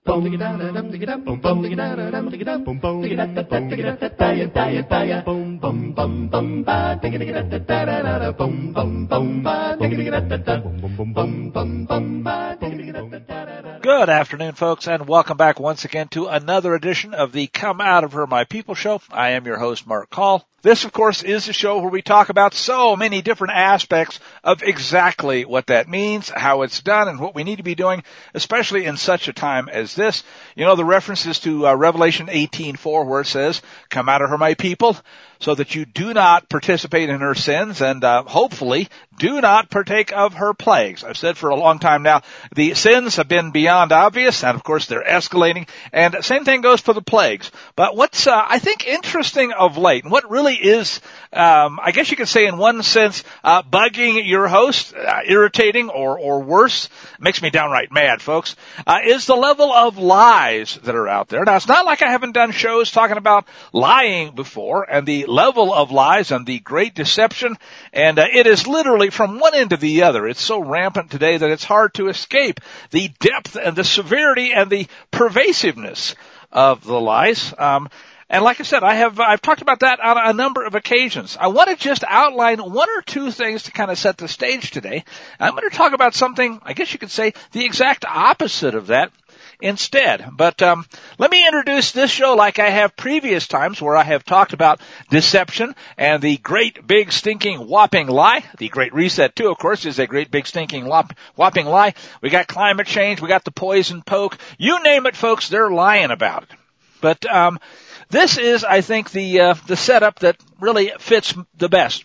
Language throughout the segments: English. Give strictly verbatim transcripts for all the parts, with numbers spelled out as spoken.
Good afternoon, folks, and welcome back once again to another edition of the Come Out of Her, My People show. I am your host, Mark Call. This, of course, is a show where we talk about so many different aspects of exactly what that means, how it's done, and what we need to be doing, especially in such a time as this. You know, the references to uh, Revelation eighteen four, where it says, "Come out of her, my people," so that you do not participate in her sins and uh, hopefully do not partake of her plagues. I've said for a long time now, the sins have been beyond obvious, and of course they're escalating, and same thing goes for the plagues. But what's, uh, I think, interesting of late, and what really is, um, I guess you could say in one sense, uh, bugging your host, uh, irritating or, or worse, makes me downright mad, folks, uh, is the level of lies that are out there. Now, it's not like I haven't done shows talking about lying before, and the level of lies and the great deception, and uh, it is literally from one end to the other. It's so rampant today that it's hard to escape the depth and the severity and the pervasiveness of the lies. Um, and like I said, I have I've talked about that on a number of occasions. I want to just outline one or two things to kind of set the stage today. I'm going to talk about something, I guess you could say, the exact opposite of that instead. But um, let me introduce this show like I have previous times where I have talked about deception and the great big stinking whopping lie. The Great Reset, too, of course, is a great big stinking whopping lie. We got climate change. We got the poison poke. You name it, folks, they're lying about it. But um, this is, I think, the uh, the setup that really fits the best.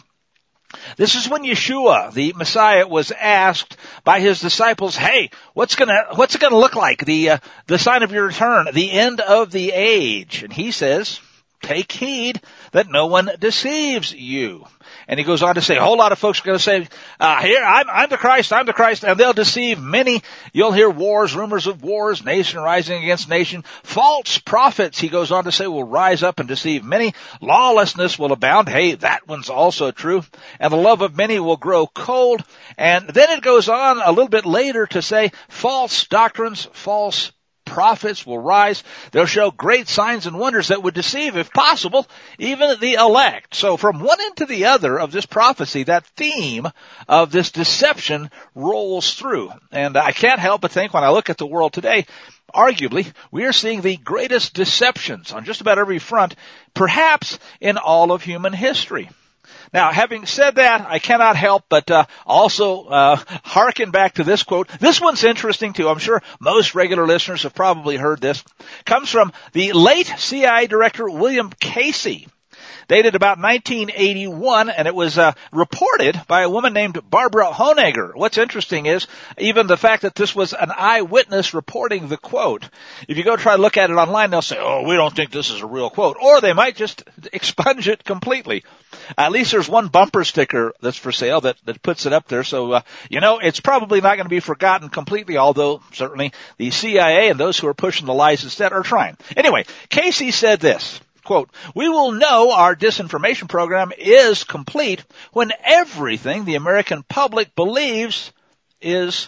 This is when Yeshua, the Messiah, was asked by his disciples, "Hey, what's gonna what's it gonna look like? The uh, the sign of your return, the end of the age?" And he says, "Take heed that no one deceives you." And he goes on to say, a whole lot of folks are going to say, uh, here, I'm, I'm the Christ, I'm the Christ, and they'll deceive many. You'll hear wars, rumors of wars, nation rising against nation. False prophets, he goes on to say, will rise up and deceive many. Lawlessness will abound. Hey, that one's also true. And the love of many will grow cold. And then it goes on a little bit later to say, false doctrines, false prophets will rise. They'll show great signs and wonders that would deceive, if possible, even the elect. So from one end to the other of this prophecy, that theme of this deception rolls through. And I can't help but think when I look at the world today, arguably, we are seeing the greatest deceptions on just about every front, perhaps in all of human history. Now, having said that, I cannot help but uh, also uh, hearken back to this quote. This one's interesting, too. I'm sure most regular listeners have probably heard this. Comes from the late C I A Director William Casey, dated about nineteen eighty-one, and it was uh, reported by a woman named Barbara Honegger. What's interesting is even the fact that this was an eyewitness reporting the quote. If you go try to look at it online, they'll say, oh, we don't think this is a real quote. Or they might just expunge it completely. At least there's one bumper sticker that's for sale that, that puts it up there. So, uh, you know, it's probably not going to be forgotten completely, although certainly the C I A and those who are pushing the lies instead are trying. Anyway, Casey said this. Quote, "We will know our disinformation program is complete when everything the American public believes is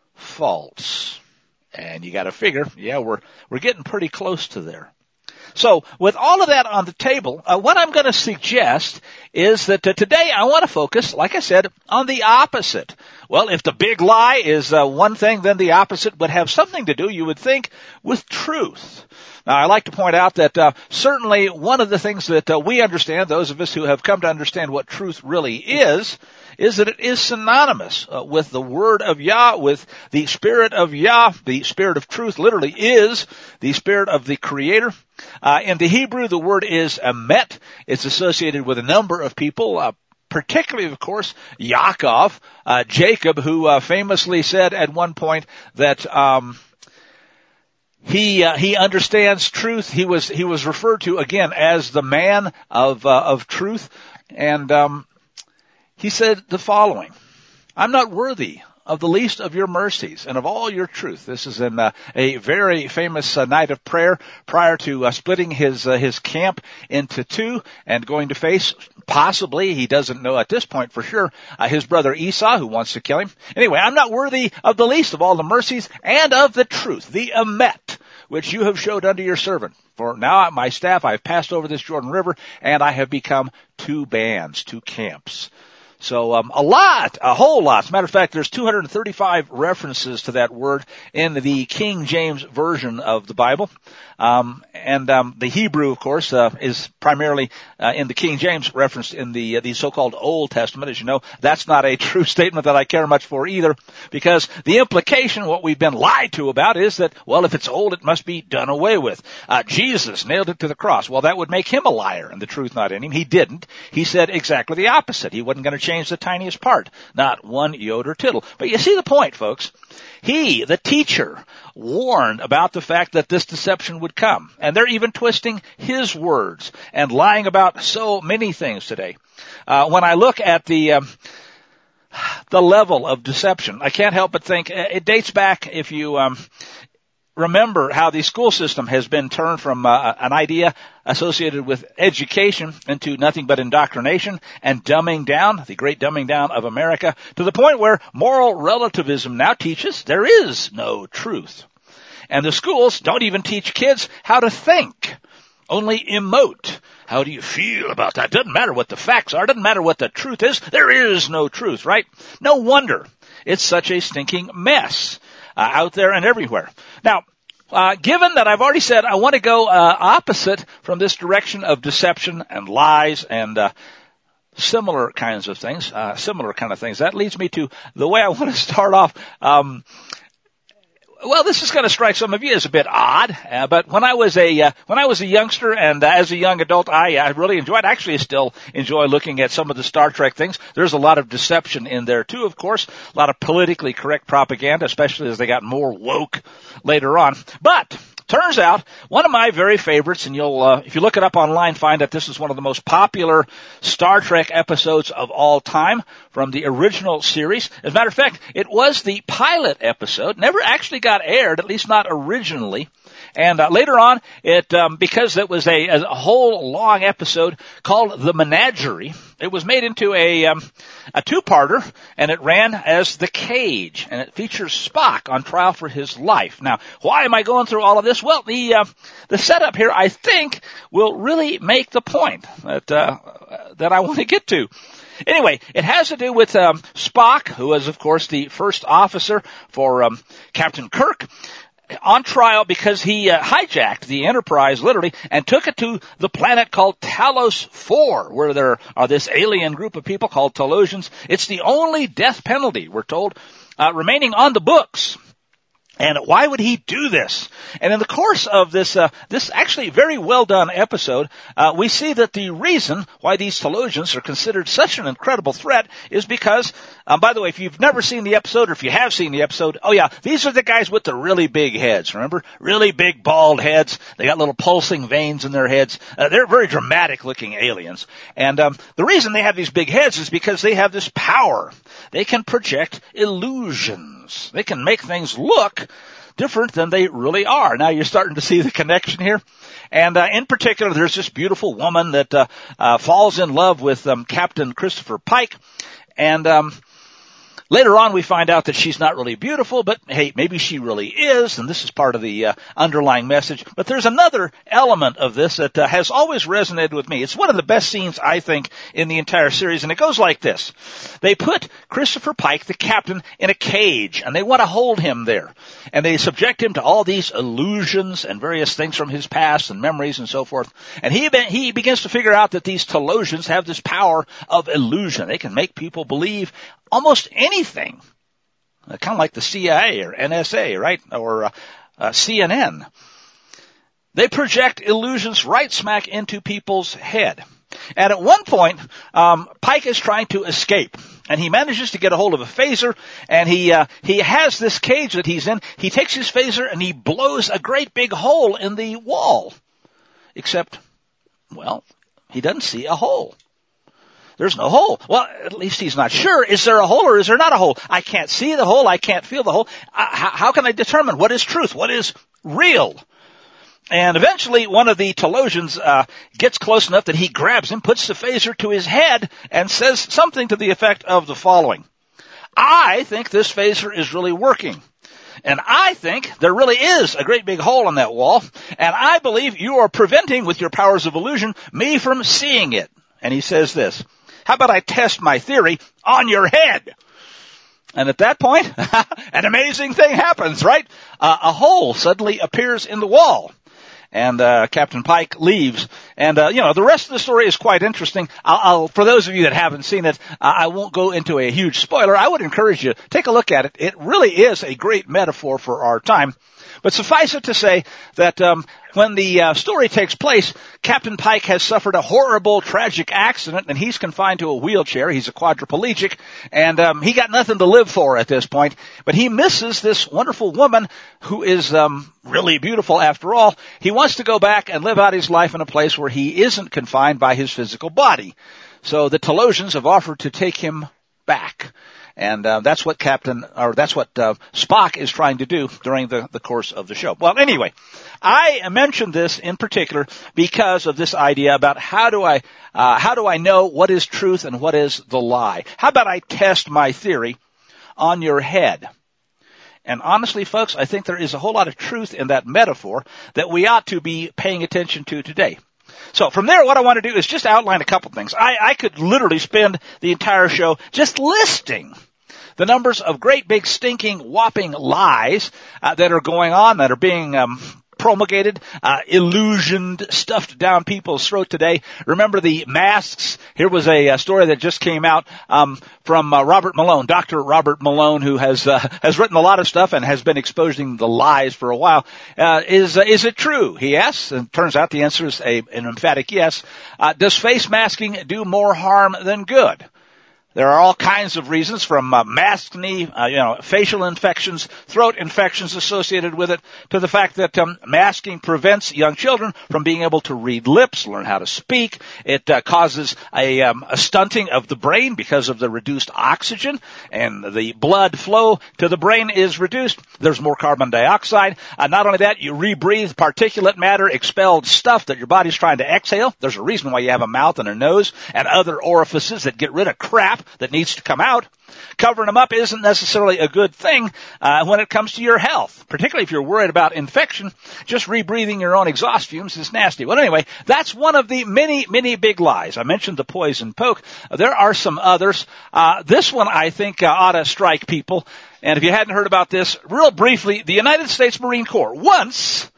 false." And you got to figure, yeah, we're we're getting pretty close to there. So with all of that on the table, uh, what I'm going to suggest is that uh, today I want to focus, like I said, on the opposite. Well, if the big lie is uh, one thing, then the opposite would have something to do, you would think, with truth. Now, I like to point out that uh, certainly one of the things that uh, we understand, those of us who have come to understand what truth really is, is that it is synonymous uh, with the word of Yah, with the spirit of Yah. The spirit of truth literally is the spirit of the Creator. Uh, in the Hebrew, the word is emet. It's associated with a number of people, uh, particularly, of course, Yaakov, uh, Jacob, who uh, famously said at one point that um He uh, he understands truth. He was he was referred to again as the man of uh, of truth, and um, he said the following: "I'm not worthy of the least of your mercies and of all your truth." This is in uh, a very famous uh, night of prayer prior to uh, splitting his uh, his camp into two and going to face, possibly, he doesn't know at this point for sure, uh, his brother Esau, who wants to kill him. Anyway, "I'm not worthy of the least of all the mercies and of the truth," the emet, which you have showed unto your servant. For now my staff I have passed over this Jordan River, and I have become two bands, two camps. So um, a lot, a whole lot. As a matter of fact, there's two hundred thirty-five references to that word in the King James Version of the Bible. Um, and um, the Hebrew, of course, uh, is primarily uh, in the King James referenced in the uh, the so-called Old Testament. As you know, that's not a true statement that I care much for either, because the implication, what we've been lied to about, is that, well, if it's old, it must be done away with. Uh, Jesus nailed it to the cross. Well, that would make him a liar and the truth not in him. He didn't. He said exactly the opposite. He wasn't going to change the tiniest part, not one jot or tittle. But you see the point, folks. He, the teacher, warned about the fact that this deception would come. And they're even twisting his words and lying about so many things today. Uh, when I look at the, um, the level of deception, I can't help but think it dates back, if you, um, remember how the school system has been turned from uh, an idea associated with education into nothing but indoctrination and dumbing down, the great dumbing down of America, to the point where moral relativism now teaches there is no truth. And the schools don't even teach kids how to think, only emote. How do you feel about that? Doesn't matter what the facts are. Doesn't matter what the truth is. There is no truth, right? No wonder it's such a stinking mess uh, out there and everywhere. Now, uh, given that I've already said I want to go uh, opposite from this direction of deception and lies and uh, similar kinds of things, uh, similar kind of things, that leads me to the way I want to start off. Um, Well, this is going to strike some of you as a bit odd, uh, but when I was a uh, when I was a youngster and uh, as a young adult, I, I really enjoyed. Actually, I still enjoy looking at some of the Star Trek things. There's a lot of deception in there too, of course. A lot of politically correct propaganda, especially as they got more woke later on. But turns out, one of my very favorites, and you'll, uh, if you look it up online, find that this is one of the most popular Star Trek episodes of all time from the original series. As a matter of fact, it was the pilot episode, never actually got aired, at least not originally. And uh, later on, it um, because it was a, a whole long episode called The Menagerie, it was made into a um, a two-parter, and it ran as The Cage, and it features Spock on trial for his life. Now, why am I going through all of this? Well, the uh, the setup here, I think, will really make the point that uh, that I want to get to. Anyway, it has to do with um, Spock, who is, of course, the first officer for um, Captain Kirk, on trial because he uh, hijacked the Enterprise, literally, and took it to the planet called Talos four, where there are this alien group of people called Talosians. It's the only death penalty, we're told, uh, remaining on the books. And why would he do this? And in the course of this, uh, this actually very well done episode, uh, we see that the reason why these Talosians are considered such an incredible threat is because, um, by the way, if you've never seen the episode, or if you have seen the episode, oh yeah, these are the guys with the really big heads, remember? Really big bald heads. They got little pulsing veins in their heads. Uh, they're very dramatic looking aliens. And, um, the reason they have these big heads is because they have this power. They can project illusions. They can make things look different than they really are. Now you're starting to see the connection here. And uh, in particular, there's this beautiful woman that uh, uh falls in love with um, Captain Christopher Pike. And um later on, we find out that she's not really beautiful, but hey, maybe she really is, and this is part of the uh, underlying message. But there's another element of this that uh, has always resonated with me. It's one of the best scenes, I think, in the entire series, and it goes like this. They put Christopher Pike, the captain, in a cage, and they want to hold him there. And they subject him to all these illusions and various things from his past and memories and so forth. And he be- he begins to figure out that these Talosians have this power of illusion. They can make people believe almost anything, uh, kind of like the C I A or N S A, right, or uh, uh, C N N. They project illusions right smack into people's head. And at one point, um, Pike is trying to escape, and he manages to get a hold of a phaser, and he uh, he has this cage that he's in. He takes his phaser and he blows a great big hole in the wall, except, well, he doesn't see a hole. There's no hole. Well, at least he's not sure. Is there a hole or is there not a hole? I can't see the hole. I can't feel the hole. Uh, how, how can I determine what is truth? What is real? And eventually one of the Talosians uh, gets close enough that he grabs him, puts the phaser to his head, and says something to the effect of the following. I think this phaser is really working. And I think there really is a great big hole in that wall, and I believe you are preventing, with your powers of illusion, me from seeing it. And he says this, how about I test my theory on your head? And at that point, an amazing thing happens, right? Uh, a hole suddenly appears in the wall. And uh Captain Pike leaves. And, uh, you know, the rest of the story is quite interesting. I'll, I'll for those of you that haven't seen it, uh, I won't go into a huge spoiler. I would encourage you to take a look at it. It really is a great metaphor for our time. But suffice it to say that um when the uh, story takes place, Captain Pike has suffered a horrible, tragic accident, and he's confined to a wheelchair. He's a quadriplegic, and um, he got nothing to live for at this point. But he misses this wonderful woman who is um, really beautiful after all. He wants to go back and live out his life in a place where he isn't confined by his physical body. So the Talosians have offered to take him back. And uh, that's what Captain, or that's what uh, Spock is trying to do during the, the course of the show. Well, anyway, I mentioned this in particular because of this idea about how do I, uh, how do I know what is truth and what is the lie? How about I test my theory on your head? And honestly, folks, I think there is a whole lot of truth in that metaphor that we ought to be paying attention to today. So from there, what I want to do is just outline a couple things. I, I could literally spend the entire show just listing the numbers of great big stinking whopping lies uh, that are going on, that are being um, promulgated, uh, illusioned, stuffed down people's throat today. Remember the masks? Here was a, a story that just came out um, from uh, Robert Malone, Doctor Robert Malone, who has uh, has written a lot of stuff and has been exposing the lies for a while. Uh, is uh, is it true? He asks, and it turns out the answer is a, an emphatic yes. Uh, does face masking do more harm than good? There are all kinds of reasons, from uh, maskne, uh, you know, facial infections, throat infections associated with it, to the fact that um, masking prevents young children from being able to read lips, learn how to speak. It uh, causes a, um, a stunting of the brain because of the reduced oxygen, and the blood flow to the brain is reduced. There's more carbon dioxide. Uh, not only that, you rebreathe particulate matter, expelled stuff that your body's trying to exhale. There's a reason why you have a mouth and a nose and other orifices that get rid of crap that needs to come out. Covering them up isn't necessarily a good thing uh, when it comes to your health, particularly if you're worried about infection. Just rebreathing your own exhaust fumes is nasty. Well, anyway, that's one of the many, many big lies. I mentioned the poison poke. There are some others. Uh, this one, I think, uh, ought to strike people. And if you hadn't heard about this, real briefly, the United States Marine Corps, once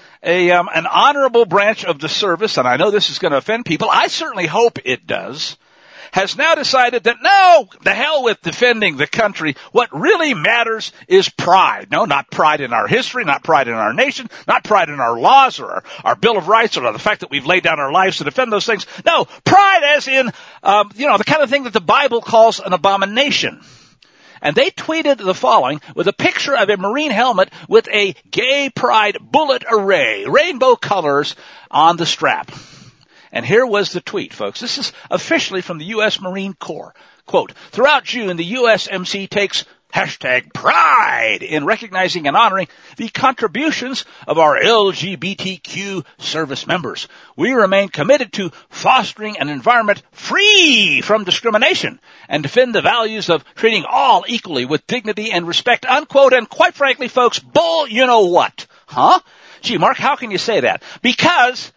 a um, an honorable branch of the service, and I know this is going to offend people, I certainly hope it does, has now decided that no, the hell with defending the country. What really matters is pride. No, not pride in our history, not pride in our nation, not pride in our laws or our, our Bill of Rights or the fact that we've laid down our lives to defend those things. No, pride as in, um, you know, the kind of thing that the Bible calls an abomination. And they tweeted the following with a picture of a Marine helmet with a gay pride bullet array, rainbow colors on the strap. And here was the tweet, folks. This is officially from the U S Marine Corps. Quote, throughout June, the U S M C takes hashtag pride in recognizing and honoring the contributions of our L G B T Q service members. We remain committed to fostering an environment free from discrimination and defend the values of treating all equally with dignity and respect, unquote. And quite frankly, folks, bull, you know what? Huh? Gee, Mark, how can you say that? Because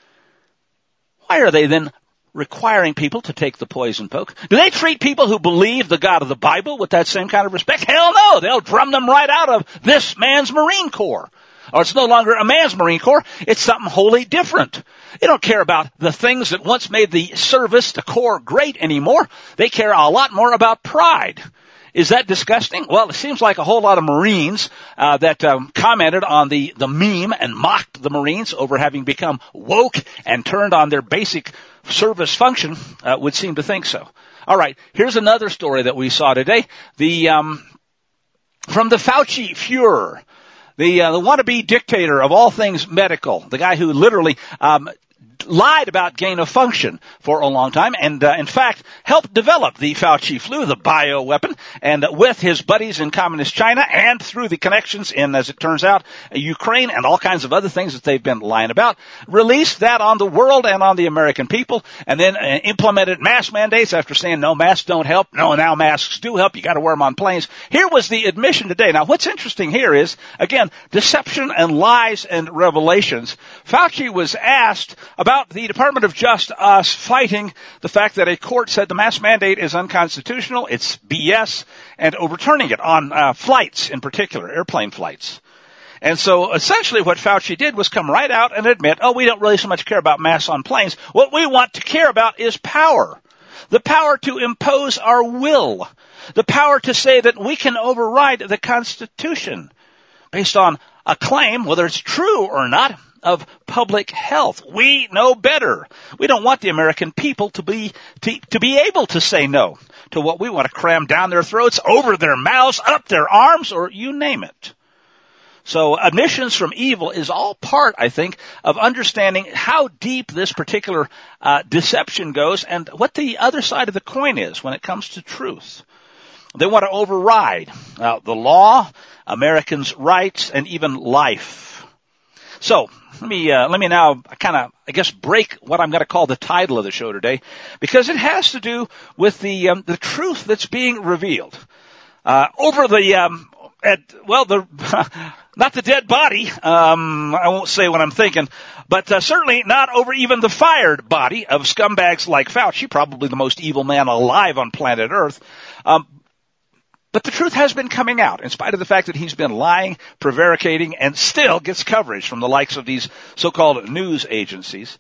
why are they then requiring people to take the poison poke? Do they treat people who believe the God of the Bible with that same kind of respect? Hell no. They'll drum them right out of this man's Marine Corps. Or it's no longer a man's Marine Corps. It's something wholly different. They don't care about the things that once made the service, the Corps, great anymore. They care a lot more about pride. Is that disgusting? Well, it seems like a whole lot of Marines uh, that um, commented on the, the meme and mocked the Marines over having become woke and turned on their basic service function uh, would seem to think so. All right, here's another story that we saw today. The um, from the Fauci Fuhrer, the uh, the wannabe dictator of all things medical, the guy who literally um, lied about gain of function for a long time and, uh, in fact, helped develop the Fauci flu, the bioweapon, and uh, with his buddies in communist China and through the connections in, as it turns out, Ukraine and all kinds of other things that they've been lying about, released that on the world and on the American people, and then uh, implemented mask mandates after saying no, masks don't help. No, now masks do help. You got to wear them on planes. Here was the admission today. Now, what's interesting here is, again, deception and lies and revelations. Fauci was asked about the Department of Justice fighting the fact that a court said the mask mandate is unconstitutional, it's B S, and overturning it on uh, flights in particular, airplane flights. And so essentially what Fauci did was come right out and admit, oh, we don't really so much care about masks on planes. What we want to care about is power. The power to impose our will. The power to say that we can override the Constitution based on a claim, whether it's true or not, of public health. We know better. We don't want the American people to be to, to be able to say no to what we want to cram down their throats, over their mouths, up their arms, or you name it. So admissions from evil is all part, I think, of understanding how deep this particular uh, deception goes and what the other side of the coin is when it comes to truth. They want to override uh, the law, Americans' rights, and even life. So let me uh, let me now kind of, I guess, break what I'm going to call the title of the show today, because it has to do with the um, the truth that's being revealed uh, over the um, at well the. Not the dead body, um, I won't say what I'm thinking, but uh, certainly not over even the fired body of scumbags like Fauci, probably the most evil man alive on planet Earth. Um, but the truth has been coming out, in spite of the fact that he's been lying, prevaricating, and still gets coverage from the likes of these so-called news agencies.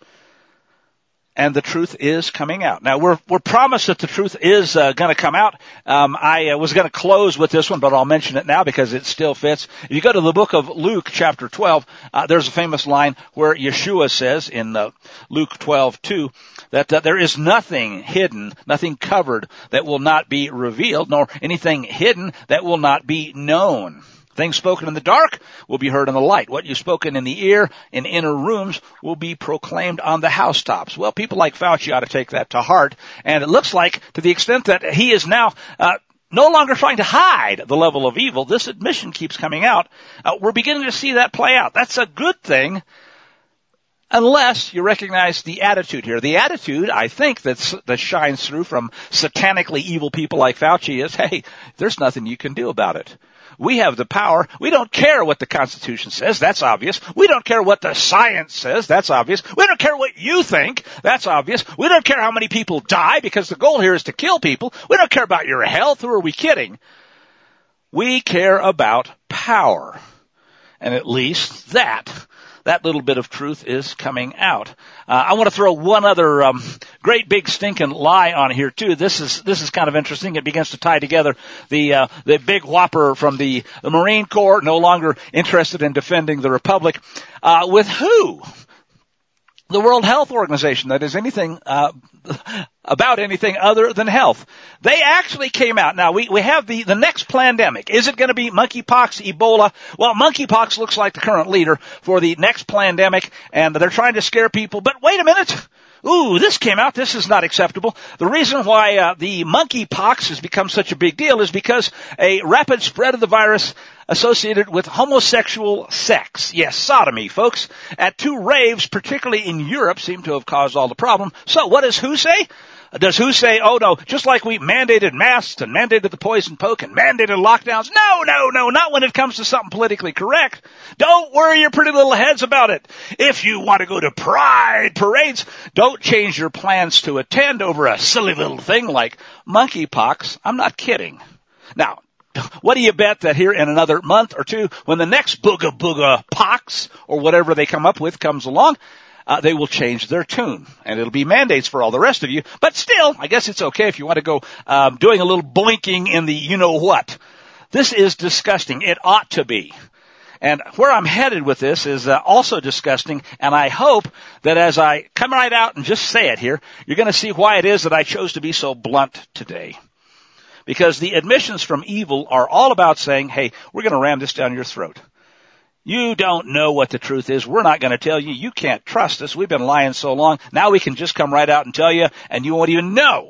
And the truth is coming out. Now, we're we're promised that the truth is uh, going to come out. Um, I uh, was going to close with this one, but I'll mention it now because it still fits. If you go to the book of Luke, chapter twelve, uh, there's a famous line where Yeshua says in uh, Luke twelve two that uh, there is nothing hidden, nothing covered that will not be revealed, nor anything hidden that will not be known. Things spoken in the dark will be heard in the light. What you've spoken in the ear, in inner rooms, will be proclaimed on the housetops. Well, people like Fauci ought to take that to heart. And it looks like, to the extent that he is now uh, no longer trying to hide the level of evil, this admission keeps coming out. Uh, we're beginning to see that play out. That's a good thing, unless you recognize the attitude here. The attitude, I think, that's, that shines through from satanically evil people like Fauci is, hey, there's nothing you can do about it. We have the power. We don't care what the Constitution says. That's obvious. We don't care what the science says. That's obvious. We don't care what you think. That's obvious. We don't care how many people die, because the goal here is to kill people. We don't care about your health. Who are we kidding? We care about power. And at least that, that little bit of truth is coming out. Uh, I want to throw one other um, great big stinking lie on here too. This is this is kind of interesting. It begins to tie together the uh, the big whopper from the, the Marine Corps, no longer interested in defending the Republic, uh, with who? The World Health Organization, that is anything uh, about anything other than health. They actually came out. Now, we, we have the, the next pandemic. Is it going to be monkeypox, Ebola? Well, monkeypox looks like the current leader for the next pandemic, and they're trying to scare people. But wait a minute. Ooh, this came out. This is not acceptable. The reason why uh, the monkeypox has become such a big deal is because a rapid spread of the virus associated with homosexual sex. Yes, sodomy, folks. At two raves, particularly in Europe, seem to have caused all the problem. So what does W H O say? Does W H O say, oh no, just like we mandated masks and mandated the poison poke and mandated lockdowns? No, no, no, not when it comes to something politically correct. Don't worry your pretty little heads about it. If you want to go to pride parades, don't change your plans to attend over a silly little thing like monkeypox. I'm not kidding. Now, what do you bet that here in another month or two, when the next booga booga pox or whatever they come up with comes along, uh, they will change their tune, and it'll be mandates for all the rest of you. But still, I guess it's okay if you want to go um, doing a little boinking in the you-know-what. This is disgusting. It ought to be. And where I'm headed with this is uh, also disgusting, and I hope that as I come right out and just say it here, you're going to see why it is that I chose to be so blunt today. Because the admissions from evil are all about saying, hey, we're going to ram this down your throat. You don't know what the truth is. We're not going to tell you. You can't trust us. We've been lying so long. Now we can just come right out and tell you, and you won't even know.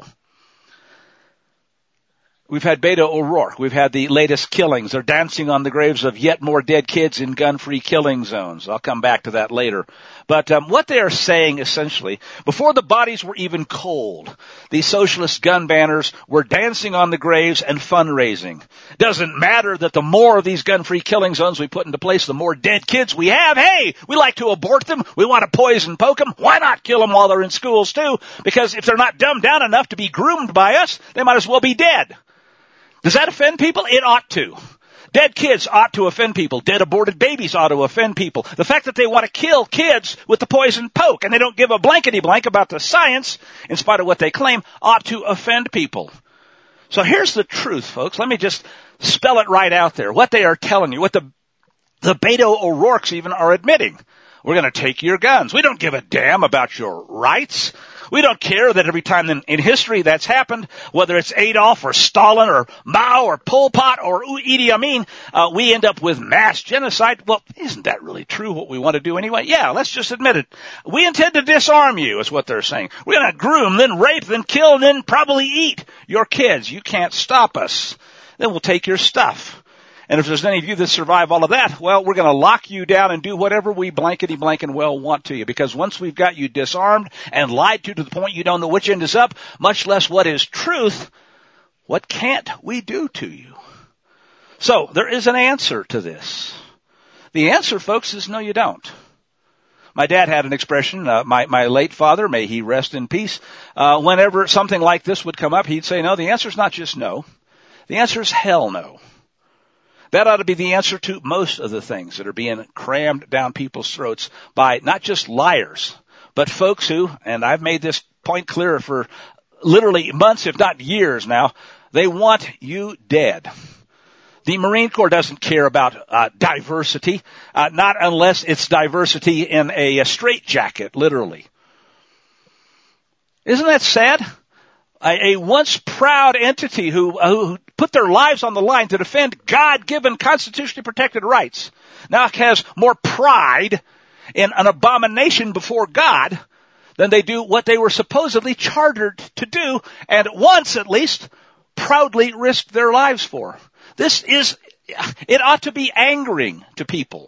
We've had Beto O'Rourke. We've had the latest killings. They're dancing on the graves of yet more dead kids in gun-free killing zones. I'll come back to that later. But um, what they are saying, essentially, before the bodies were even cold, these socialist gun banners were dancing on the graves and fundraising. Doesn't matter that the more of these gun-free killing zones we put into place, the more dead kids we have. Hey, we like to abort them. We want to poison poke them. Why not kill them while they're in schools, too? Because if they're not dumbed down enough to be groomed by us, they might as well be dead. Does that offend people? It ought to. Dead kids ought to offend people. Dead aborted babies ought to offend people. The fact that they want to kill kids with the poison poke and they don't give a blankety blank about the science, in spite of what they claim, ought to offend people. So here's the truth, folks. Let me just spell it right out there. What they are telling you, what the, the Beto O'Rourke's even are admitting. We're going to take your guns. We don't give a damn about your rights. We don't care that every time in, in history that's happened, whether it's Adolf or Stalin or Mao or Pol Pot or Idi Amin, uh, we end up with mass genocide. Well, isn't that really true what we want to do anyway? Yeah, let's just admit it. We intend to disarm you is what they're saying. We're going to groom, then rape, then kill, then probably eat your kids. You can't stop us. Then we'll take your stuff. And if there's any of you that survive all of that, well, we're going to lock you down and do whatever we blankety blank and well want to you. Because once we've got you disarmed and lied to to the point you don't know which end is up, much less what is truth, what can't we do to you? So there is an answer to this. The answer, folks, is no, you don't. My dad had an expression, uh, my, my late father, may he rest in peace, uh, whenever something like this would come up, he'd say, no, the answer is not just no. The answer is hell no. That ought to be the answer to most of the things that are being crammed down people's throats by not just liars, but folks who, and I've made this point clear for literally months, if not years now, they want you dead. The Marine Corps doesn't care about uh, diversity, uh, not unless it's diversity in a, a straitjacket, literally. Isn't that sad? A, a once proud entity who, who put their lives on the line to defend God-given constitutionally protected rights now has more pride in an abomination before God than they do what they were supposedly chartered to do, and once at least proudly risked their lives for. This is, it ought to be angering to people.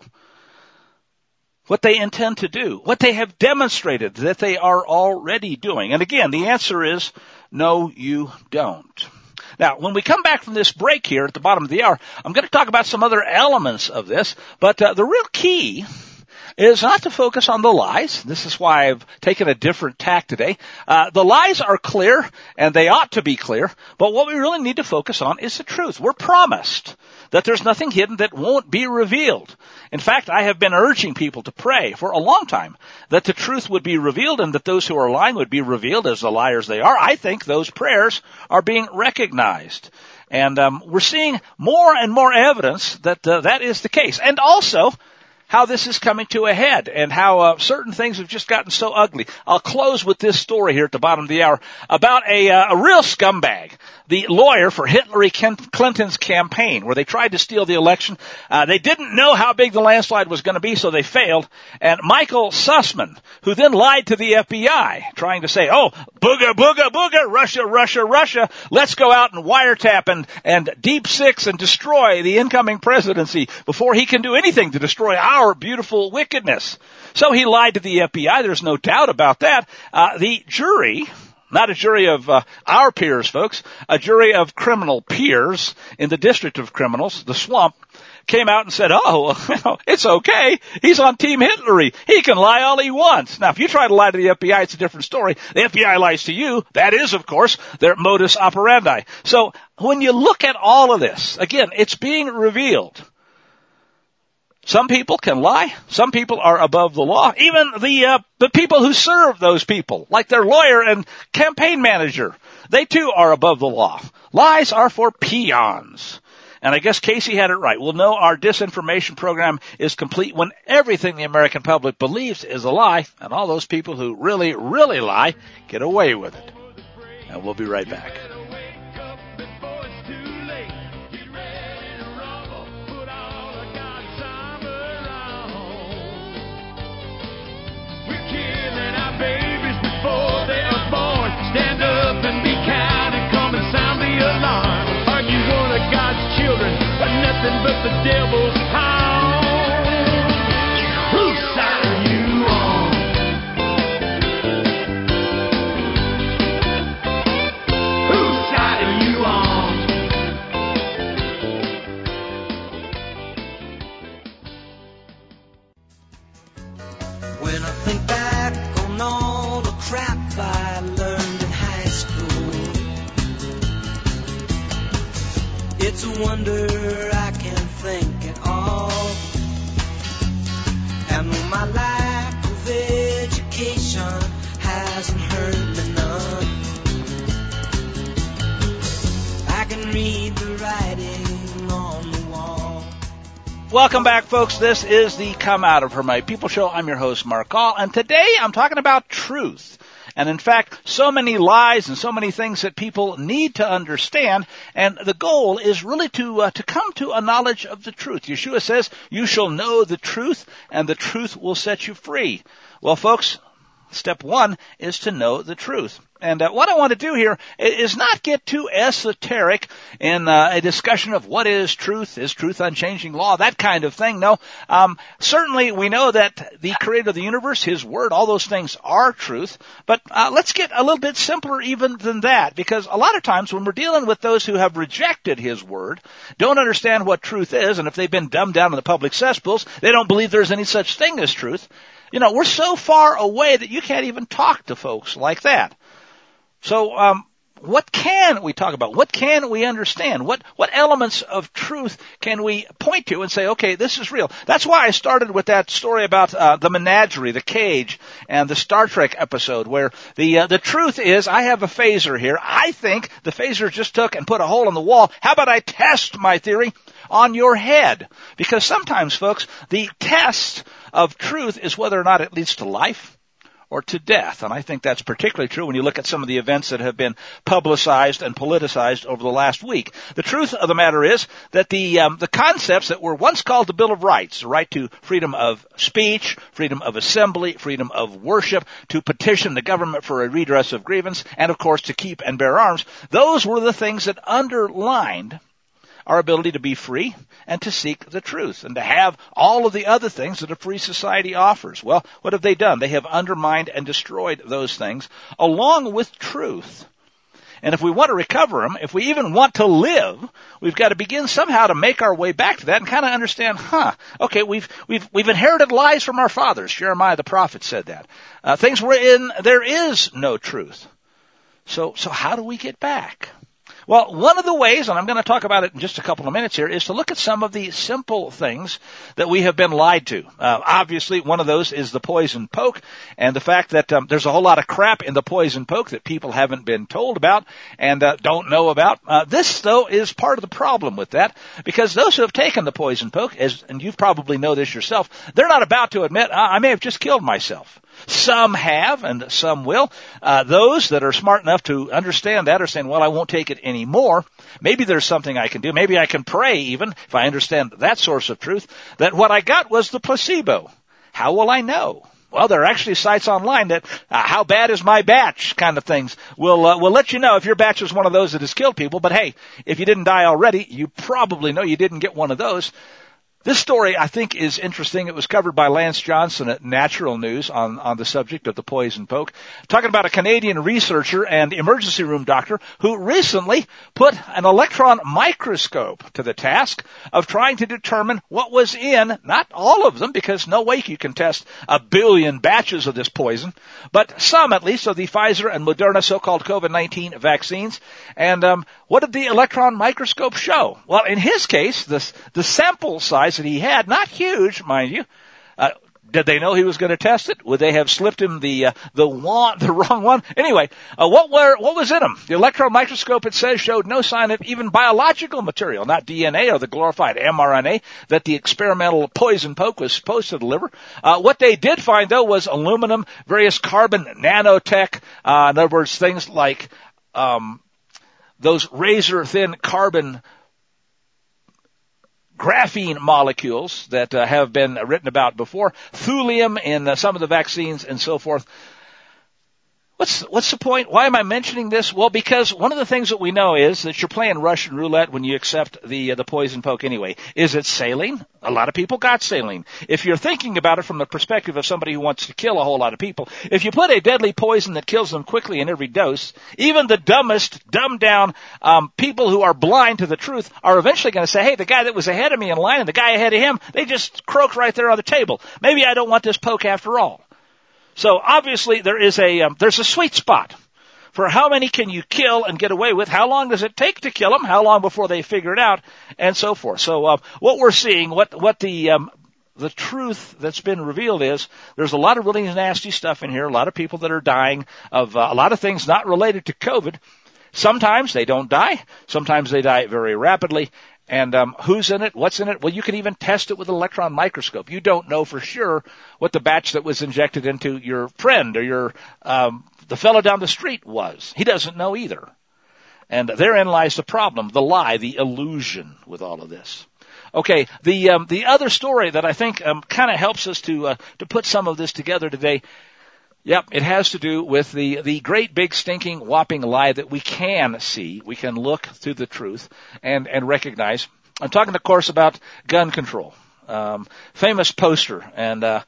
What they intend to do, what they have demonstrated that they are already doing. And again, the answer is no, you don't. Now, when we come back from this break here at the bottom of the hour, I'm going to talk about some other elements of this, but uh, the real key is not to focus on the lies. This is why I've taken a different tack today. Uh, the lies are clear, and they ought to be clear, but what we really need to focus on is the truth. We're promised that there's nothing hidden that won't be revealed. In fact, I have been urging people to pray for a long time that the truth would be revealed and that those who are lying would be revealed as the liars they are. I think those prayers are being recognized. And um, we're seeing more and more evidence that uh, that is the case. And also how this is coming to a head and how uh, certain things have just gotten so ugly. I'll close with this story here at the bottom of the hour about a, uh, a real scumbag, the lawyer for Hillary Clinton's campaign, where they tried to steal the election. Uh, they didn't know how big the landslide was going to be, so they failed. And Michael Sussman, who then lied to the F B I, trying to say, oh, booga, booga, booga, Russia, Russia, Russia, let's go out and wiretap and, and deep six and destroy the incoming presidency before he can do anything to destroy our Our beautiful wickedness. So he lied to the F B I. There's no doubt about that. Uh, the jury, not a jury of uh, our peers, folks, a jury of criminal peers in the District of Criminals, the Swamp, came out and said, oh, well, it's okay. He's on Team Hillary. He can lie all he wants. Now, if you try to lie to the F B I, it's a different story. The F B I lies to you. That is, of course, their modus operandi. So when you look at all of this, again, it's being revealed. Some people can lie. Some people are above the law. Even the uh, the people who serve those people, like their lawyer and campaign manager, they too are above the law. Lies are for peons. And I guess Casey had it right. We'll know our disinformation program is complete when everything the American public believes is a lie, and all those people who really, really lie get away with it. And we'll be right back. nothing but the devil's pound. Whose side are you on? Whose side are you on? When I think back on all the crap I learned in high school, it's a wonder I can think at all. And though my lack of education hasn't hurt me none, I can read the writing on the wall. Welcome back, folks. This is the Come Out of Her My People show. I'm your host, Mark Gall, and today I'm talking about truth. And in fact, so many lies and so many things that people need to understand, and the goal is really to uh, to come to a knowledge of the truth. Yeshua says, "You shall know the truth, and the truth will set you free." Well, folks, step one is to know the truth. And uh, what I want to do here is not get too esoteric in uh, a discussion of what is truth, is truth unchanging law, that kind of thing. No, um, certainly we know that the creator of the universe, his word, all those things are truth. But uh, let's get a little bit simpler even than that, because a lot of times when we're dealing with those who have rejected his word, don't understand what truth is, and if they've been dumbed down in the public cesspools, they don't believe there's any such thing as truth. You know, we're so far away that you can't even talk to folks like that. So, um, what can we talk about? What can we understand? What, what elements of truth can we point to and say, okay, this is real? That's why I started with that story about, uh, the menagerie, the cage, and the Star Trek episode where the, uh, the truth is, I have a phaser here. I think the phaser just took and put a hole in the wall. How about I test my theory on your head? Because sometimes, folks, the test of truth is whether or not it leads to life or to death. And I think that's particularly true when you look at some of the events that have been publicized and politicized over the last week. The truth of the matter is that the um, the concepts that were once called the Bill of Rights, the right to freedom of speech, freedom of assembly, freedom of worship, to petition the government for a redress of grievance, and of course to keep and bear arms, those were the things that underlined our ability to be free and to seek the truth and to have all of the other things that a free society offers. Well, what have they done? They have undermined and destroyed those things along with truth. And if we want to recover them, if we even want to live, we've got to begin somehow to make our way back to that and kind of understand, huh, okay, we've we've we've inherited lies from our fathers. Jeremiah the prophet said that. Uh, things wherein there is no truth. So so how do we get back? Well, one of the ways, and I'm going to talk about it in just a couple of minutes here, is to look at some of the simple things that we have been lied to. Uh, obviously, one of those is the poison poke, and the fact that um, there's a whole lot of crap in the poison poke that people haven't been told about and uh, don't know about. Uh, this, though, is part of the problem with that, because those who have taken the poison poke, as, and you probably know this yourself, they're not about to admit, I may have just killed myself. Some have, and some will. Uh, those that are smart enough to understand that are saying, well, I won't take it anymore. Maybe there's something I can do. Maybe I can pray even, if I understand that source of truth, that what I got was the placebo. How will I know? Well, there are actually sites online that, uh, how bad is my batch kind of things will, uh, will let you know if your batch is one of those that has killed people. But hey, if you didn't die already, you probably know you didn't get one of those. This story, I think, is interesting. It was covered by Lance Johnson at Natural News on, on the subject of the poison poke, talking about a Canadian researcher and emergency room doctor who recently put an electron microscope to the task of trying to determine what was in, not all of them, because no way you can test a billion batches of this poison, but some at least of the Pfizer and Moderna so-called COVID nineteen vaccines. And um, what did the electron microscope show? Well, in his case, the, the sample size that he had, not huge, mind you. Uh, did they know he was going to test it? Would they have slipped him the uh, the one, the wrong one? Anyway, uh, what were what was in him? The electron microscope, it says, showed no sign of even biological material, not D N A or the glorified mRNA that the experimental poison poke was supposed to deliver. Uh, what they did find, though, was aluminum, various carbon nanotech. Uh, in other words, things like um, those razor-thin carbon graphene molecules that uh, have been written about before, thulium in uh, some of the vaccines and so forth. What's what's the point? Why am I mentioning this? Well, because one of the things that we know is that you're playing Russian roulette when you accept the uh, the poison poke anyway. Is it saline? A lot of people got saline. If you're thinking about it from the perspective of somebody who wants to kill a whole lot of people, if you put a deadly poison that kills them quickly in every dose, even the dumbest, dumbed down um, people who are blind to the truth are eventually going to say, hey, the guy that was ahead of me in line and the guy ahead of him, they just croaked right there on the table. Maybe I don't want this poke after all. So obviously there is a um, there's a sweet spot for how many can you kill and get away with, how long does it take to kill them, how long before they figure it out, and so forth. So uh, what we're seeing, what what the um, the truth that's been revealed is there's a lot of really nasty stuff in here, a lot of people that are dying of uh, a lot of things not related to COVID. Sometimes they don't die, sometimes they die very rapidly. And um, who's in it? What's in it? Well, you can even test it with an electron microscope. You don't know for sure what the batch that was injected into your friend or your um, the fellow down the street was. He doesn't know either. And therein lies the problem, the lie, the illusion with all of this. Okay, the um, the other story that I think um, kind of helps us to uh, to put some of this together today. Yep, it has to do with the, the great big stinking whopping lie that we can see. We can look through the truth and, and recognize. I'm talking, of course, about gun control. Um, famous poster. And, uh,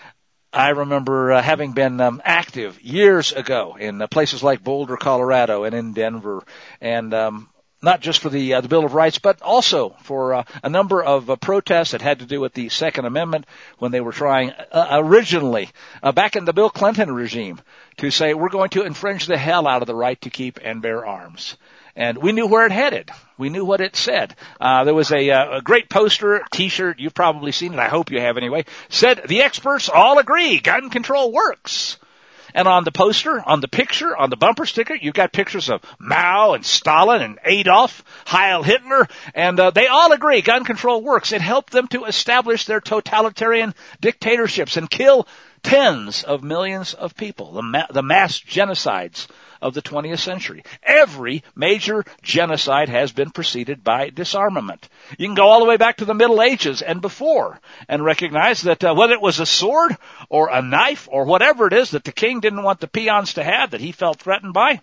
I remember uh, having been um, active years ago in uh, places like Boulder, Colorado and in Denver. And, um, not just for the uh, the Bill of Rights, but also for uh, a number of uh, protests that had to do with the Second Amendment when they were trying uh, originally, uh, back in the Bill Clinton regime, to say we're going to infringe the hell out of the right to keep and bear arms. And we knew where it headed. We knew what it said. Uh, there was a, uh, a great poster, T-shirt, you've probably seen it, I hope you have anyway, said, the experts all agree, gun control works. And on the poster, on the picture, on the bumper sticker, you've got pictures of Mao and Stalin and Adolf, Heil Hitler, and uh, they all agree gun control works. It helped them to establish their totalitarian dictatorships and kill tens of millions of people, the, ma- the mass genocides of the twentieth century. Every major genocide has been preceded by disarmament. You can go all the way back to the Middle Ages and before and recognize that uh, whether it was a sword or a knife or whatever it is that the king didn't want the peons to have that he felt threatened by,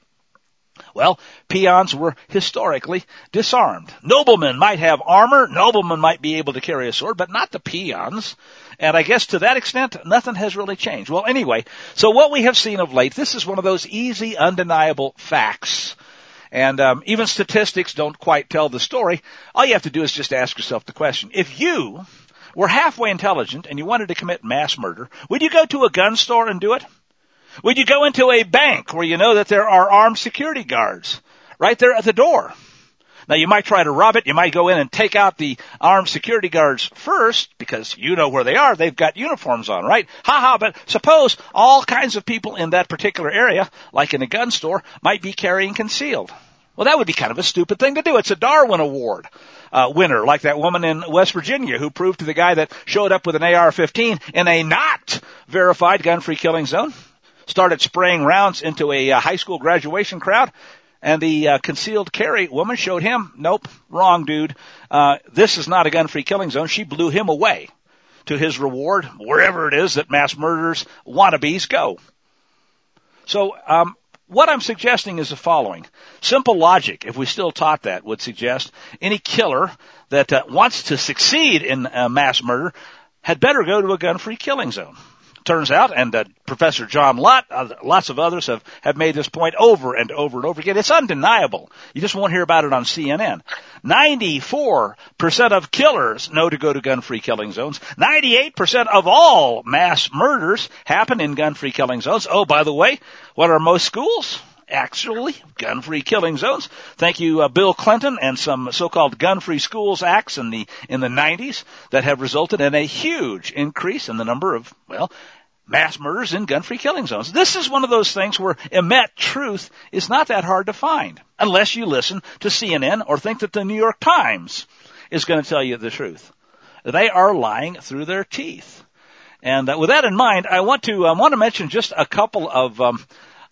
well, peons were historically disarmed. Noblemen might have armor, noblemen might be able to carry a sword, but not the peons. And I guess to that extent, nothing has really changed. Well, anyway, so what we have seen of late, this is one of those easy, undeniable facts. And um, even statistics don't quite tell the story. All you have to do is just ask yourself the question. If you were halfway intelligent and you wanted to commit mass murder, would you go to a gun store and do it? Would you go into a bank where you know that there are armed security guards right there at the door? Now, you might try to rob it. You might go in and take out the armed security guards first because you know where they are. They've got uniforms on, right? Ha ha, but suppose all kinds of people in that particular area, like in a gun store, might be carrying concealed. Well, that would be kind of a stupid thing to do. It's a Darwin Award uh, winner, like that woman in West Virginia who proved to the guy that showed up with an A R fifteen in a not verified gun-free killing zone, started spraying rounds into a uh, high school graduation crowd. And the uh, concealed carry woman showed him, nope, wrong, dude. Uh, this is not a gun-free killing zone. She blew him away to his reward, wherever it is that mass murderers, wannabes go. So um, what I'm suggesting is the following. Simple logic, if we still taught that, would suggest any killer that uh, wants to succeed in uh, mass murder had better go to a gun-free killing zone. Turns out, and uh, Professor John Lott, uh, lots of others have, have made this point over and over and over again. It's undeniable. You just won't hear about it on C N N. ninety-four percent of killers know to go to gun-free killing zones. ninety-eight percent of all mass murders happen in gun-free killing zones. Oh, by the way, what are most schools? Actually, gun-free killing zones. Thank you, uh, Bill Clinton and some so-called gun-free schools acts in the in the nineties that have resulted in a huge increase in the number of, well, mass murders in gun-free killing zones. This is one of those things where emet truth is not that hard to find unless you listen to C N N or think that the New York Times is going to tell you the truth. They are lying through their teeth. And uh, with that in mind, I want to I want to mention just a couple of um,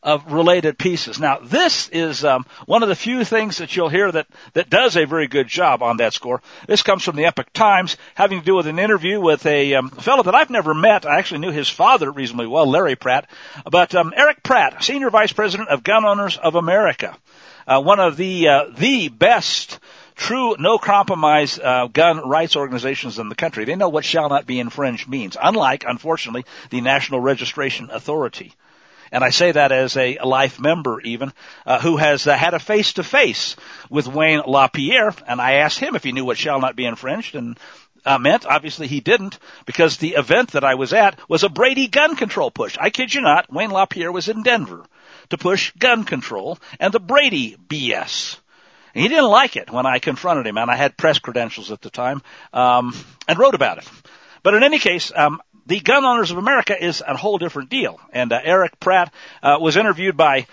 of related pieces. Now, this is um, one of the few things that you'll hear that, that does a very good job on that score. This comes from the Epoch Times, having to do with an interview with a um, fellow that I've never met. I actually knew his father reasonably well, Larry Pratt. But um, Eric Pratt, Senior Vice President of Gun Owners of America, uh, one of the uh, the best true no-compromise uh, gun rights organizations in the country. They know what shall not be infringed means, unlike, unfortunately, the National Registration Authority. And I say that as a life member even, uh, who has uh, had a face-to-face with Wayne LaPierre, and I asked him if he knew what shall not be infringed, and uh, meant, obviously he didn't, because the event that I was at was a Brady gun control push. I kid you not, Wayne LaPierre was in Denver to push gun control and the Brady B S. And he didn't like it when I confronted him, and I had press credentials at the time, um, and wrote about it. But in any case, um, the Gun Owners of America is a whole different deal. And uh, Eric Pratt uh, was interviewed by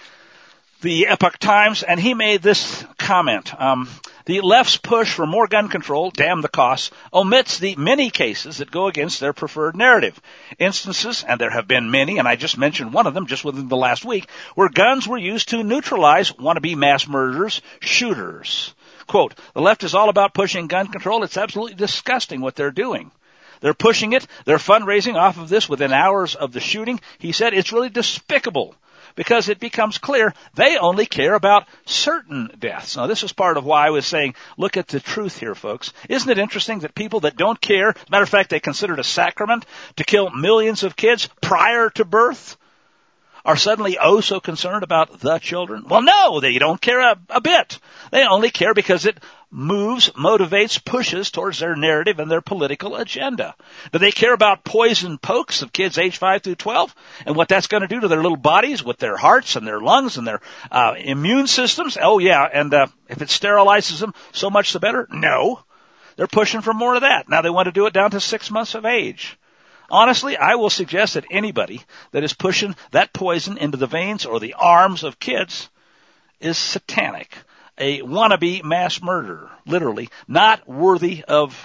the Epoch Times, and he made this comment. Um, the left's push for more gun control, damn the costs, omits the many cases that go against their preferred narrative. Instances, and there have been many, and I just mentioned one of them just within the last week, where guns were used to neutralize wannabe mass murderers, shooters. Quote, the left is all about pushing gun control. It's absolutely disgusting what they're doing. They're pushing it. They're fundraising off of this within hours of the shooting. He said it's really despicable, because it becomes clear they only care about certain deaths. Now, this is part of why I was saying, look at the truth here, folks. Isn't it interesting that people that don't care, as a matter of fact, they consider it a sacrament to kill millions of kids prior to birth, are suddenly oh so concerned about the children? Well, no, they don't care a, a bit. They only care because it moves, motivates, pushes towards their narrative and their political agenda. Do they care about poison pokes of kids age five through twelve and what that's going to do to their little bodies with their hearts and their lungs and their uh, immune systems? Oh, yeah, and uh, if it sterilizes them, so much the better? No. They're pushing for more of that. Now they want to do it down to six months of age. Honestly, I will suggest that anybody that is pushing that poison into the veins or the arms of kids is satanic. A wannabe mass murderer, literally, not worthy of,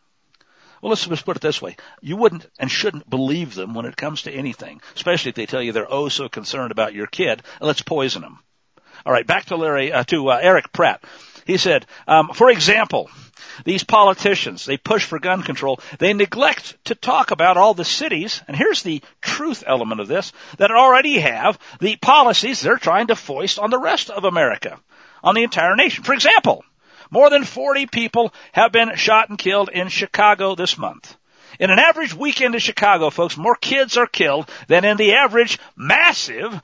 well, let's just put it this way. You wouldn't and shouldn't believe them when it comes to anything, especially if they tell you they're oh so concerned about your kid. Let's poison them. All right, back to Larry, uh, to uh, Eric Pratt. He said, um, for example, these politicians, they push for gun control. They neglect to talk about all the cities, and here's the truth element of this, that already have the policies they're trying to foist on the rest of America, on the entire nation. For example, more than forty people have been shot and killed in Chicago this month. In an average weekend in Chicago, folks, more kids are killed than in the average massive,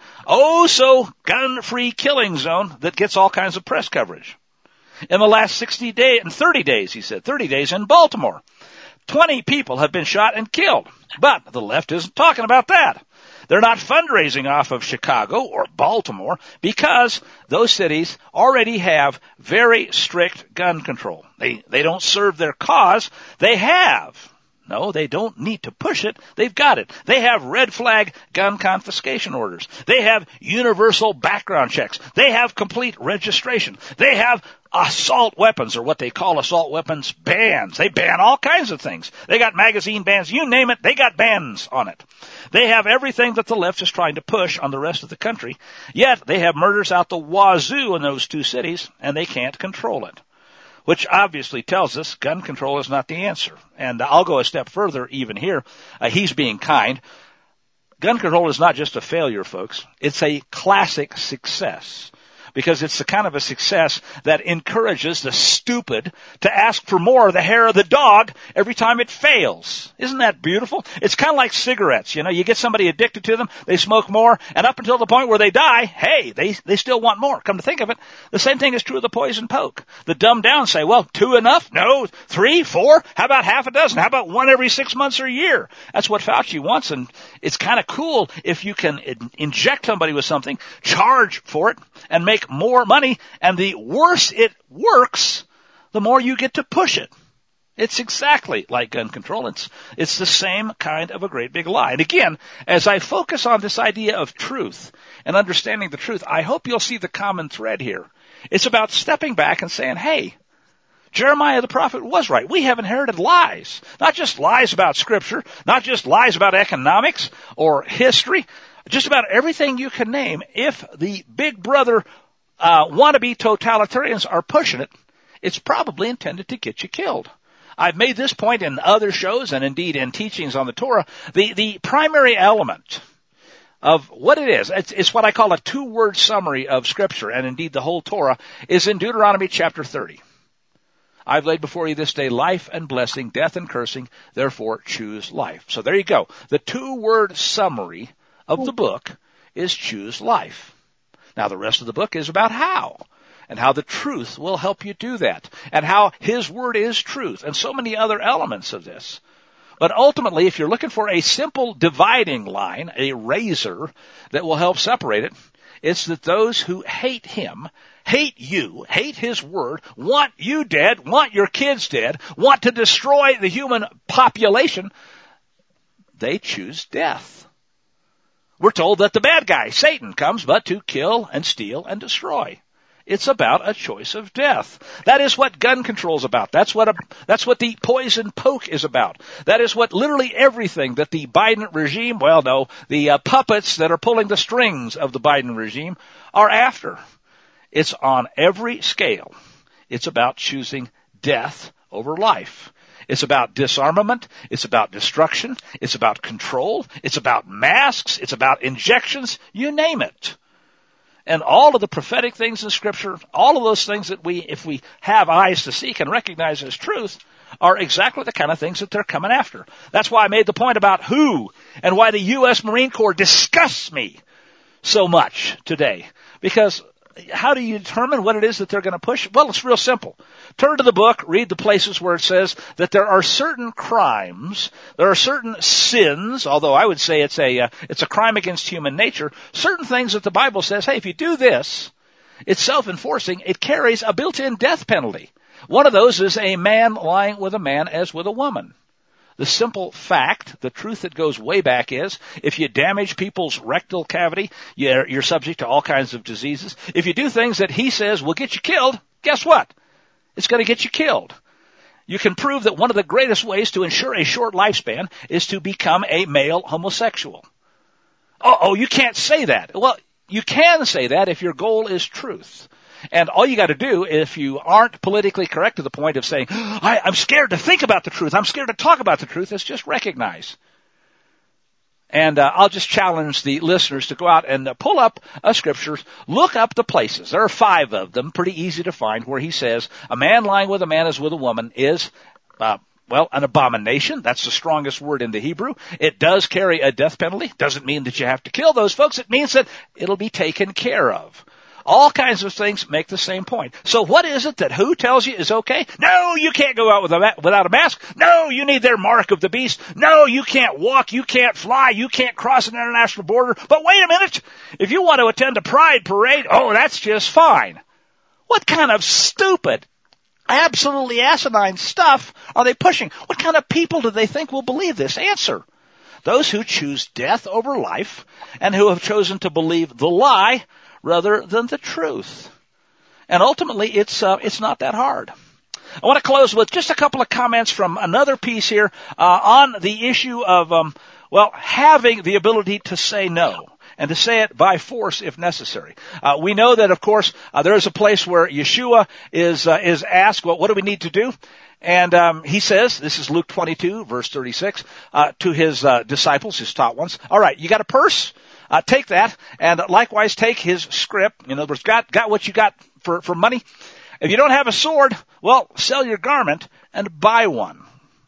oh-so-gun-free killing zone that gets all kinds of press coverage. In the last sixty days, and thirty days, he said, thirty days in Baltimore, twenty people have been shot and killed. But the left isn't talking about that. They're not fundraising off of Chicago or Baltimore because those cities already have very strict gun control. They, they don't serve their cause. They have. No, they don't need to push it. They've got it. They have red flag gun confiscation orders. They have universal background checks. They have complete registration. They have assault weapons, or what they call assault weapons bans. They ban all kinds of things. They got magazine bans. You name it, they got bans on it. They have everything that the left is trying to push on the rest of the country. Yet they have murders out the wazoo in those two cities, and they can't control it. Which obviously tells us gun control is not the answer. And I'll go a step further even here. Uh, he's being kind. Gun control is not just a failure, folks. It's a classic success. Because it's the kind of a success that encourages the stupid to ask for more of the hair of the dog every time it fails. Isn't that beautiful? It's kind of like cigarettes. You know, you get somebody addicted to them, they smoke more, and up until the point where they die, hey, they, they still want more. Come to think of it, the same thing is true of the poison poke. The dumbed down say, well, two enough? No, three, four? How about half a dozen? How about one every six months or a year? That's what Fauci wants, and it's kind of cool if you can inject somebody with something, charge for it, and make more money, and the worse it works, the more you get to push it. It's exactly like gun control. It's, it's the same kind of a great big lie. And again, as I focus on this idea of truth and understanding the truth, I hope you'll see the common thread here. It's about stepping back and saying, hey, Jeremiah the prophet was right. We have inherited lies. Not just lies about Scripture, not just lies about economics or history, just about everything you can name, if the big brother uh, wannabe totalitarians are pushing it, it's probably intended to get you killed. I've made this point in other shows and indeed in teachings on the Torah. The, the primary element of what it is, it's, it's what I call a two-word summary of Scripture, and indeed the whole Torah, is in Deuteronomy chapter thirty. I've laid before you this day life and blessing, death and cursing, therefore choose life. So there you go. The two-word summary of the book is choose life. Now the rest of the book is about how, and how the truth will help you do that, and how His Word is truth, and so many other elements of this. But ultimately, if you're looking for a simple dividing line, a razor that will help separate it, it's that those who hate Him, hate you, hate His Word, want you dead, want your kids dead, want to destroy the human population, they choose death. We're told that the bad guy, Satan, comes but to kill and steal and destroy. It's about a choice of death. That is what gun control is about. That's what a, that's what the poison poke is about. That is what literally everything that the Biden regime, well, no, the uh, puppets that are pulling the strings of the Biden regime are after. It's on every scale. It's about choosing death over life. It's about disarmament. It's about destruction. It's about control. It's about masks. It's about injections. You name it. And all of the prophetic things in Scripture, all of those things that we, if we have eyes to see, can recognize as truth, are exactly the kind of things that they're coming after. That's why I made the point about who and why the U S Marine Corps disgusts me so much today. Because how do you determine what it is that they're going to push? Well, it's real simple. Turn to the book, read the places where it says that there are certain crimes, there are certain sins, although I would say it's a uh, it's a crime against human nature, certain things that the Bible says, hey, if you do this, it's self-enforcing, it carries a built-in death penalty. One of those is a man lying with a man as with a woman. The simple fact, the truth that goes way back is, if you damage people's rectal cavity, you're, you're subject to all kinds of diseases. If you do things that he says will get you killed, guess what? It's going to get you killed. You can prove that one of the greatest ways to ensure a short lifespan is to become a male homosexual. Oh, oh, you can't say that. Well, you can say that if your goal is truth. And all you got to do, if you aren't politically correct to the point of saying, I, I'm scared to think about the truth, I'm scared to talk about the truth, is just recognize. And uh, I'll just challenge the listeners to go out and uh, pull up a scripture, look up the places. There are five of them, pretty easy to find, where he says, a man lying with a man as with a woman is, uh, well, an abomination. That's the strongest word in the Hebrew. It does carry a death penalty. Doesn't mean that you have to kill those folks. It means that it'll be taken care of. All kinds of things make the same point. So what is it that who tells you is okay? No, you can't go out with a ma- without a mask. No, you need their mark of the beast. No, you can't walk, you can't fly, you can't cross an international border. But wait a minute. If you want to attend a pride parade, oh, that's just fine. What kind of stupid, absolutely asinine stuff are they pushing? What kind of people do they think will believe this? Answer. Those who choose death over life and who have chosen to believe the lie rather than the truth. And ultimately, it's uh, it's not that hard. I want to close with just a couple of comments from another piece here uh, on the issue of, um, well, having the ability to say no, and to say it by force if necessary. Uh, we know that, of course, uh, there is a place where Yeshua is uh, is asked, well, what do we need to do? And um, he says, this is Luke twenty-two, verse thirty-six, uh, to his uh, disciples, his taught ones, all right, you got a purse? Uh, take that, and likewise take his scrip. In other words, got, got what you got for, for money. If you don't have a sword, well, sell your garment and buy one.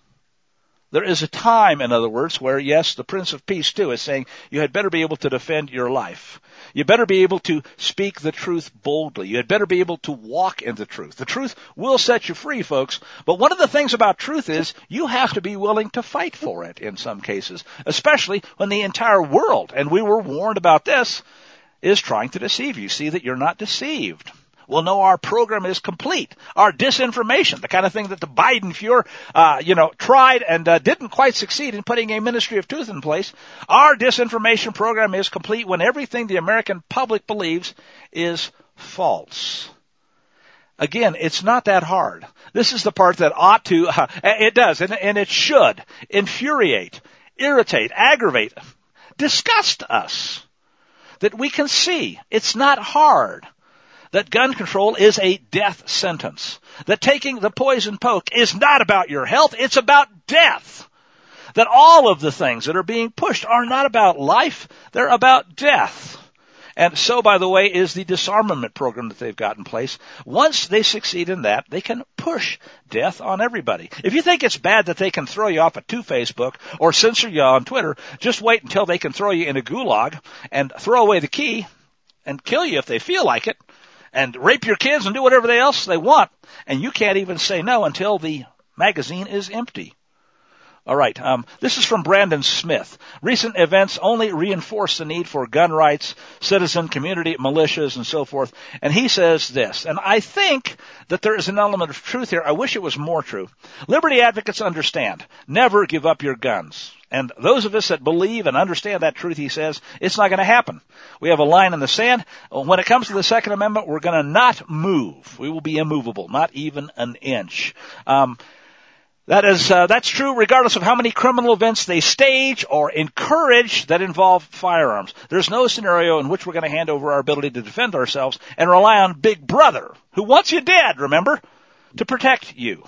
There is a time, in other words, where, yes, the Prince of Peace, too, is saying you had better be able to defend your life. You better be able to speak the truth boldly. You had better be able to walk in the truth. The truth will set you free, folks. But one of the things about truth is you have to be willing to fight for it in some cases, especially when the entire world, and we were warned about this, is trying to deceive you. See that you're not deceived. Well, no, our program is complete. Our disinformation, the kind of thing that the Biden Fuhrer, uh, you know, tried and uh, didn't quite succeed in putting a ministry of truth in place. Our disinformation program is complete when everything the American public believes is false. Again, it's not that hard. This is the part that ought to, uh, it does, and, and it should infuriate, irritate, aggravate, disgust us, that we can see it's not hard, that gun control is a death sentence, that taking the poison poke is not about your health, it's about death, that all of the things that are being pushed are not about life, they're about death. And so, by the way, is the disarmament program that they've got in place. Once they succeed in that, they can push death on everybody. If you think it's bad that they can throw you off of two Facebook or censor you on Twitter, just wait until they can throw you in a gulag and throw away the key and kill you if they feel like it, and rape your kids and do whatever else they want. And you can't even say no until the magazine is empty. All right, um, this is from Brandon Smith. Recent events only reinforce the need for gun rights, citizen, community, militias, and so forth. And he says this, and I think that there is an element of truth here. I wish it was more true. Liberty advocates understand. Never give up your guns. And those of us that believe and understand that truth, he says, it's not going to happen. We have a line in the sand. When it comes to the Second Amendment, we're going to not move. We will be immovable, not even an inch. Um, That is, uh, that's true regardless of how many criminal events they stage or encourage that involve firearms. There's no scenario in which we're going to hand over our ability to defend ourselves and rely on Big Brother, who wants you dead, remember, to protect you.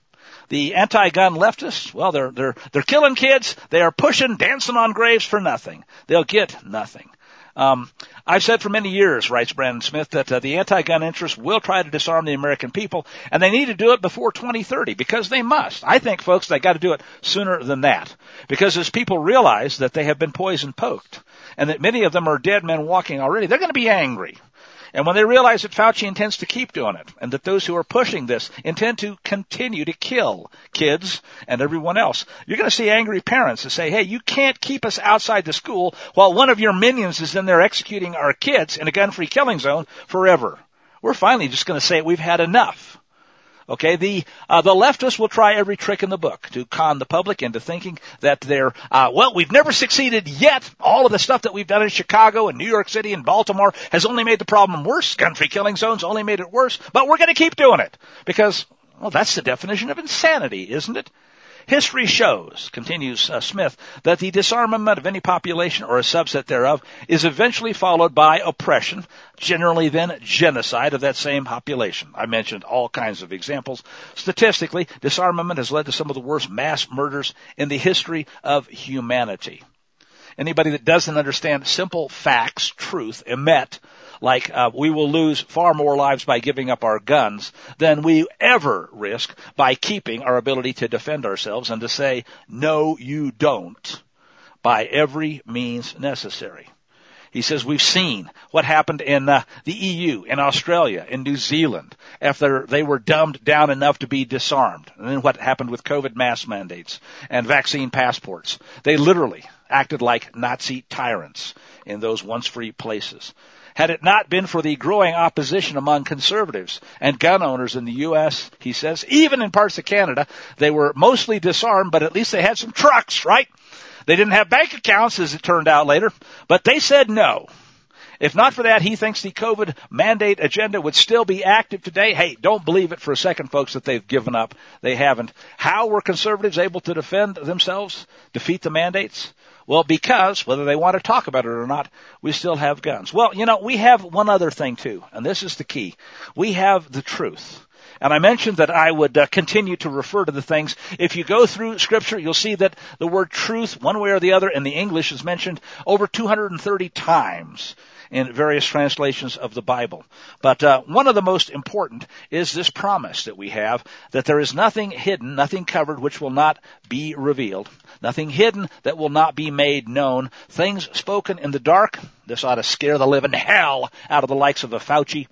The anti-gun leftists, well, they're, they're, they're killing kids. They are pushing, dancing on graves for nothing. They'll get nothing. Um, I've said for many years, writes Brandon Smith, that uh, the anti-gun interests will try to disarm the American people, and they need to do it before twenty thirty, because they must. I think, folks, they got to do it sooner than that, because as people realize that they have been poison poked, and that many of them are dead men walking already, they're going to be angry. And when they realize that Fauci intends to keep doing it, and that those who are pushing this intend to continue to kill kids and everyone else, you're going to see angry parents that say, hey, you can't keep us outside the school while one of your minions is in there executing our kids in a gun-free killing zone forever. We're finally just going to say we've had enough. Okay, the uh, the leftists will try every trick in the book to con the public into thinking that they're, uh, well, we've never succeeded yet. All of the stuff that we've done in Chicago and New York City and Baltimore has only made the problem worse. Gun-free killing zones only made it worse. But we're going to keep doing it because, well, that's the definition of insanity, isn't it? History shows, continues uh, Smith, that the disarmament of any population or a subset thereof is eventually followed by oppression, generally then genocide of that same population. I mentioned all kinds of examples. Statistically, disarmament has led to some of the worst mass murders in the history of humanity. Anybody that doesn't understand simple facts, truth, emet, like uh, we will lose far more lives by giving up our guns than we ever risk by keeping our ability to defend ourselves and to say, no, you don't, by every means necessary. He says we've seen what happened in uh, the E U, in Australia, in New Zealand, after they were dumbed down enough to be disarmed. And then what happened with COVID mask mandates and vaccine passports. They literally acted like Nazi tyrants in those once free places. Had it not been for the growing opposition among conservatives and gun owners in the U S, he says, even in parts of Canada, they were mostly disarmed, but at least they had some trucks, right? They didn't have bank accounts, as it turned out later, but they said no. If not for that, he thinks the COVID mandate agenda would still be active today. Hey, don't believe it for a second, folks, that they've given up. They haven't. How were conservatives able to defend themselves, defeat the mandates? Well, because, whether they want to talk about it or not, we still have guns. Well, you know, we have one other thing, too, and this is the key. We have the truth. And I mentioned that I would uh, continue to refer to the things. If you go through Scripture, you'll see that the word truth, one way or the other, in the English is mentioned over two hundred thirty times in various translations of the Bible. But uh, one of the most important is this promise that we have, that there is nothing hidden, nothing covered which will not be revealed, nothing hidden that will not be made known. Things spoken in the dark, this ought to scare the living hell out of the likes of a Fauci,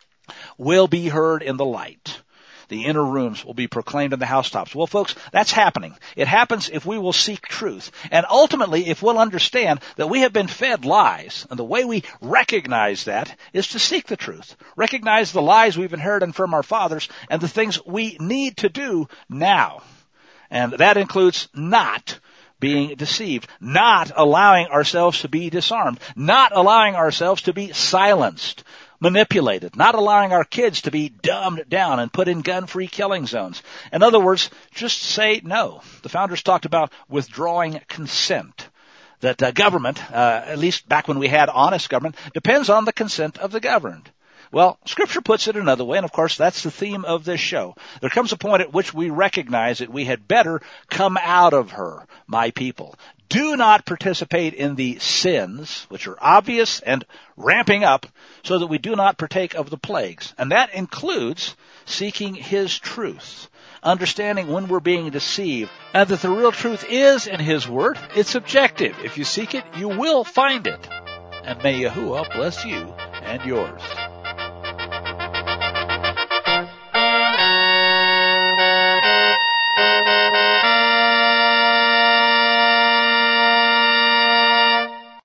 will be heard in the light. The inner rooms will be proclaimed in the housetops. Well, folks, that's happening. It happens if we will seek truth. And ultimately, if we'll understand that we have been fed lies, and the way we recognize that is to seek the truth. Recognize the lies we've inherited from our fathers and the things we need to do now. And that includes not being deceived, not allowing ourselves to be disarmed, not allowing ourselves to be silenced, manipulated, not allowing our kids to be dumbed down and put in gun-free killing zones. In other words, just say no. The founders talked about withdrawing consent. that uh, government, uh, at least back when we had honest government, depends on the consent of the governed. Well, Scripture puts it another way, and of course that's the theme of this show. There comes a point at which we recognize that we had better come out of her, my people. Do not participate in the sins, which are obvious and ramping up, so that we do not partake of the plagues. And that includes seeking His truth, understanding when we're being deceived, and that the real truth is in His Word. It's objective. If you seek it, you will find it. And may Yahuwah bless you and yours.